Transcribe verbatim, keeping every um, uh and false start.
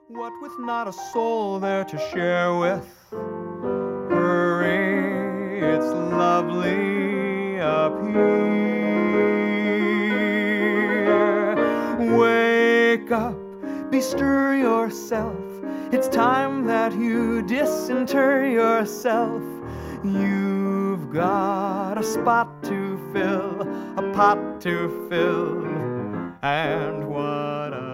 What with not a soul there to share with? Hurry, it's lovely up here. Wake up, bestir yourself. It's time that you disinter yourself. You've got a spot to fill, a pot to fill, and what a